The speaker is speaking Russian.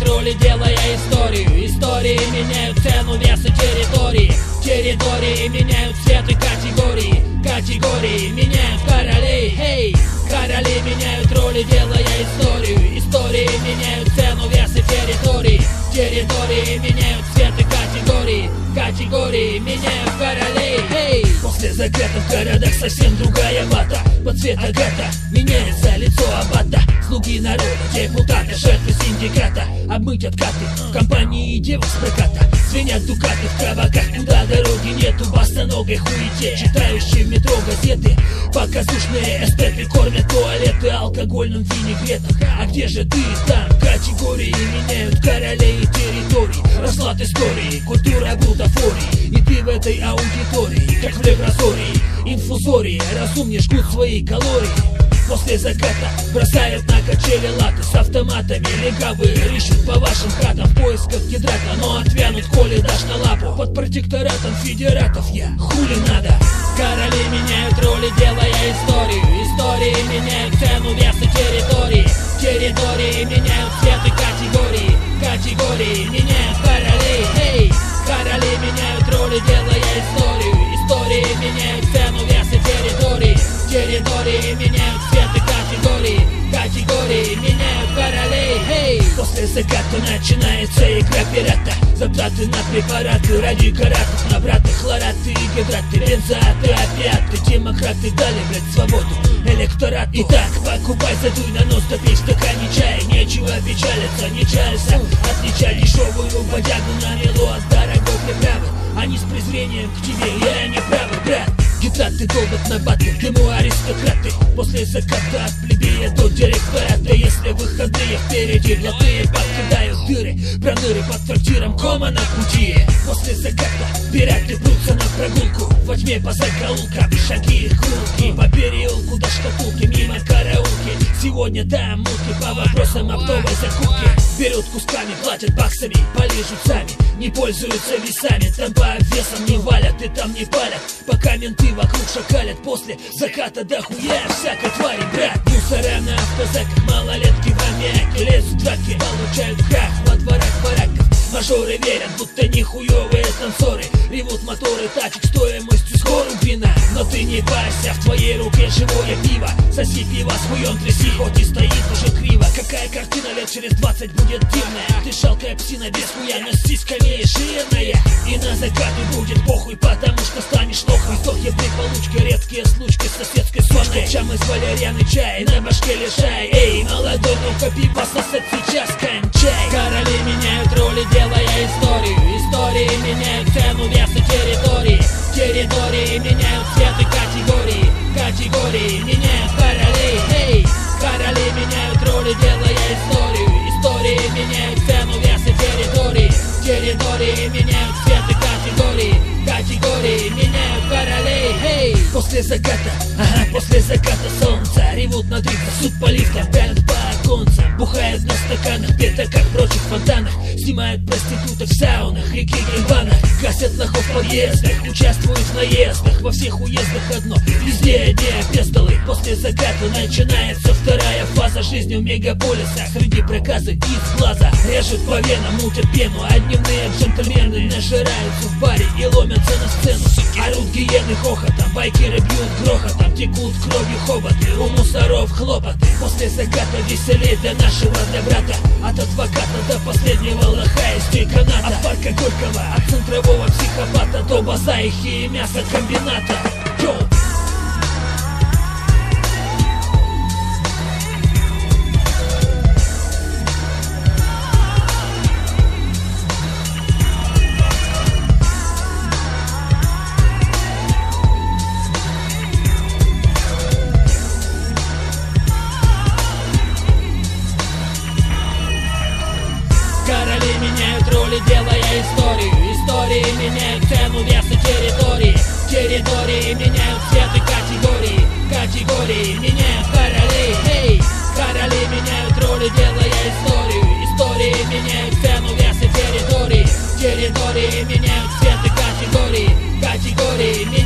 роли, делая историю. Истории меняют цену, вес и территории. Территории меняют цвет и категории. Категории меняют королей. Хей! Короли меняют роли, делая историю. Истории меняют цену, вес и территории. Территории меняют цвет и категории. Категории меняют королей. Хей! После заката в городах совсем другая вата. Под цвет агата меняется лицо аббата. Слуги народа, депутаты, жертвы синдиката. Обмыть откаты в компании девок с проката. Звенят дукаты в кабаках, куда дороги нету. Босоногой хуете, читающие в метро газеты. Показушные эстеты кормят туалеты алкогольным винегретом. А где же ты там? Категории меняют королей и территорий. Расклад истории, культура бутафории. И ты в этой аудитории, как в левразории. Инфузории, разумнее жгут свои калории. После заката бросают на качели латы с автоматами. Легавые рыщут по вашим хатам в поисках гидрата, но отвянут, коли дашь на лапу. Под протекторатом федератов я, хули надо. Короли меняют роли, делая историю. Истории меняют цену, вес и территории. Территории меняют цвет и категории. Категории меняют королей. Хей! Короли меняют роли, делая историю. Истории меняют цену, вес и территории. Территории меняют цвет и категории. Категории меняют королей. Хей! После заката начинается игра пирата. Затраты на препараты ради каратов. На браты хлораты и гидраты. Бензоаты, опиаты. Демократы дали, блядь, свободу электорату. Итак, покупай, задуй на нос, допей стакане чая. Нечего печалиться, не чалься. Отличай дешевую бодягу на мелу от дорогой приправы. Они с презрением к тебе, я не правый, брат. Гидраты долбят на баты, в дыму аристократы. После заката от плебея до директората. Если выходные впереди, блатные подкидают дыры. Проныры под трактиром, кома на пути. После заката пираты прутся на прогулку. Во тьме по закоулкам, шаги их гулки. По переулку до шкатулки, мимо караулки. Сегодня там мутки по вопросам оптовой закупки. Берут кусками, платят баксами, полижут сами. Не пользуются весами, там по обвесам не валят и там не палят. Пока менты вокруг шакалят, после заката дохуя всякой твари, брат. Мусора на автозаках, малолетки в аммиаке. Лезут в драки, получают крах во дворах бараков. Мажоры верят, будто нихуевые танцоры. Ревут моторы тачек стоимостью с гору вина. Но ты не парься, в твоей руке живое пиво. Соси пиво с хуем, тряси, хоть и стоит уже криво. Какая картина лет через 20 будет дивная. Ты шалкая псина без хуя, но с сиськами и жирная. И на закаты будет похуй, потому что станешь нохуй. Вдохи при получке, редкие случки с соседской сошкой. Чам из валерьяны чай, на башке лежай. Эй, молодой, ну-ка пиво сосать сейчас кончай. Короли меняют роли, делая историю. Истории меняют цену, вес и территории. Территории меняют цвет и категории. Категории меняют королей. Хей! Короли меняют роли, делая историю. Истории меняют цену, вес и территории. Территории меняют цвет и категории. Категории меняют королей. Хей! После заката, после заката солнца. Ревут на дрифтах, суд по лифтам, пялят по оконцам. Бухают на стаканах, пятаках, прочих фонтанах. Снимают проституток в саунах, реки геймбанах. Гасят лохов в подъездах, участвуют в наездах. Во всех уездах одно, везде одни опездалы. После заката начинается вторая фаза жизни в мегаполисах. Среди проказа из глаза режут по венам, мутят пену. А дневные джентльмены нажираются в баре и ломятся на сцену. Орут гиены хохотом, байкеры бьют грохотом. Текут кровью хоботы, у мусоров хлопоты. После заката веселей для нашего, для брата. От адвоката до последнего лоха из деканата. От парка Горького, от центрового психопата до базаихи и мясокомбината. Йоу! Короли меняют роли, делая историю. Истории меняют цену, вес и территории. Территории меняют цвет и категории. Категории меняют королей. Хей! Короли меняют роли, делая историю. Истории меняют цену, вес и территории. Территории меняют цвет и категории. Категории меняют